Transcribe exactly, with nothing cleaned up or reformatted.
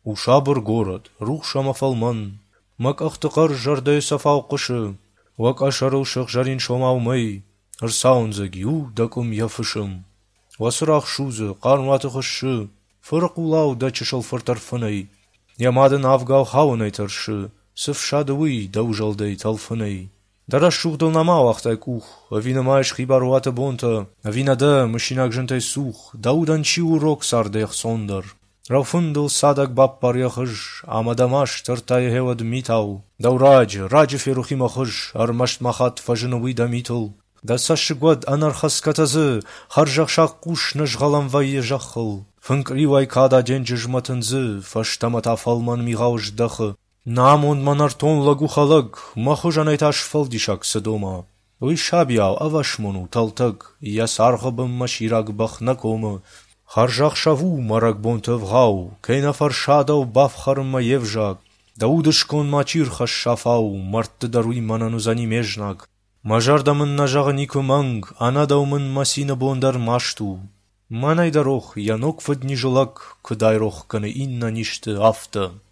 Ушабр город, рух шамафалман, мак ахтыкар жарды сафау кышы, вак ашарылшық жарин шомаумай, ырсаунзаги у дакум яфышым. Васырах шузы, карматы хышы, фырқулау да чышыл фыртарфынай, ямадын авгау хауынай таршы, сыфшадывый да ужалдай талфынай. Дара шухдылнама вақтай кух, авинамайш хибаруаты бонта, авинада мышинак жынтай сух, даудан чи урок сардайх сондар. Рауфындыл садак бап паряхыж, амадамаш тыртай хевад митау, даурадж, раджи ферухима хыж, армашт махат фажыновый да митл. Да сашыгвад анархаскатазы, харжахшак куш нажгалам вайе жахыл. Фынкривай када денджижматынзы, фаштамата фалман мигауж дахы. Намон манартон лагу халаг, махужанайташ фалдишак садома. Ой шабияу авашмону талтаг, я сархабым маширак бахнакома. Харжахшаву марак бонтывгау, кейна фаршадау бафхарма евжак. Даудышкон мачир хашшафау, марты даруй манану занимежнак. Мажардамын нажағы никуманг, анадаумын масина бондар машту. Манайдарох, янок вадни жилак, кыдайрох каны инна ништы афта.